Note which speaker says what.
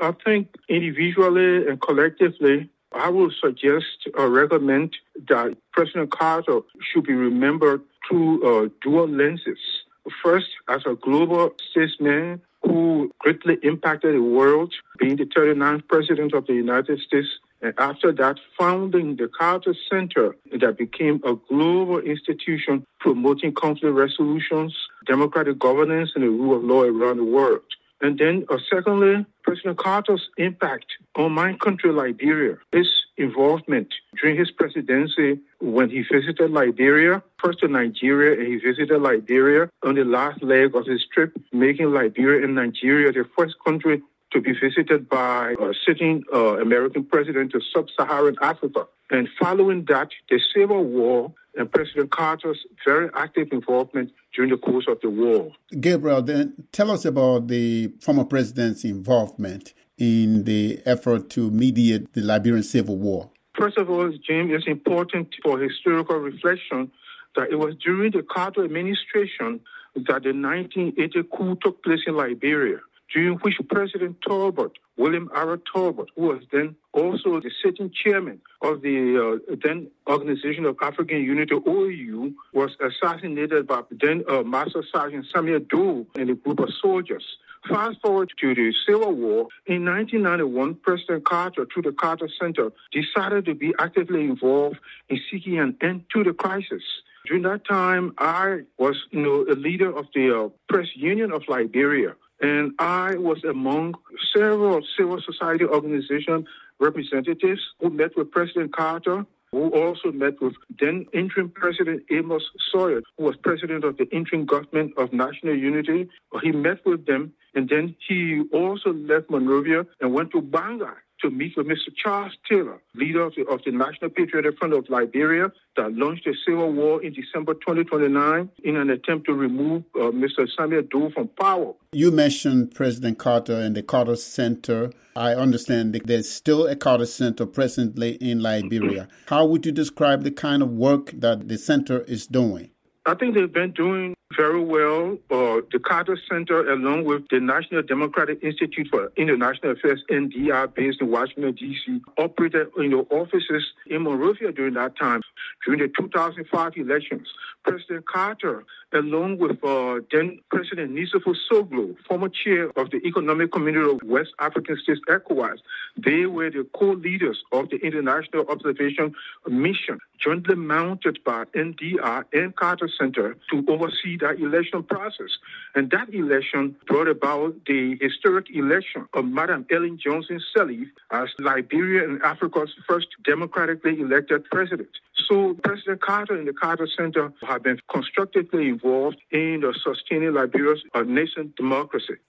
Speaker 1: I think individually and collectively, I would suggest or recommend that President Carter should be remembered through dual lenses. First, as a global statesman who greatly impacted the world, being the 39th president of the United States, and after that, founding the Carter Center that became a global institution promoting conflict resolutions, democratic governance, and the rule of law around the world. And then, secondly, President Carter's impact on my country, Liberia, his involvement during his presidency when he visited Liberia, first to Nigeria, and he visited Liberia on the last leg of his trip, making Liberia and Nigeria the first country to be visited by a sitting American president of sub-Saharan Africa. And following that, the Civil War and President Carter's very active involvement during the course of the war.
Speaker 2: Gabriel, then tell us about the former president's involvement in the effort to mediate the Liberian Civil War.
Speaker 1: First of all, Jim, it's important for historical reflection that it was during the Carter administration that the 1980 coup took place in Liberia, during which President Talbot, William R. Talbot, who was then also the sitting chairman of the then Organization of African Unity, OAU, was assassinated by then Master Sergeant Samuel Doe and a group of soldiers. Fast forward to the Civil War. In 1991, President Carter, through the Carter Center, decided to be actively involved in seeking an end to the crisis. During that time, I was a leader of the Press Union of Liberia. And I was among several civil society organization representatives who met with President Carter, who also met with then interim President Amos Sawyer, who was president of the interim government of national unity. He met with them, and then he also left Monrovia and went to Bangor to meet with Mr. Charles Taylor, leader of the National Patriotic Front of Liberia, that launched a civil war in December 2029 in an attempt to remove Mr. Samuel Doe from power.
Speaker 2: You mentioned President Carter and the Carter Center. I understand that there's still a Carter Center presently in Liberia. How would you describe the kind of work that the center is doing?
Speaker 1: I think they've been doing very well. The Carter Center, along with the National Democratic Institute for International Affairs, NDI, based in Washington, D.C., operated offices in Monrovia during that time. During the 2005 elections, President Carter, along with then President Nisifo Soglo, former chair of the Economic Community of West African States, ECOWAS, they were the co-leaders of the International Observation Mission, jointly mounted by NDI and Carter Center to oversee that election process. And that election brought about the historic election of Madam Ellen Johnson Sirleaf as Liberia and Africa's first democratically elected president. So President Carter and the Carter Center have been constructively involved in sustaining Liberia's nascent democracy.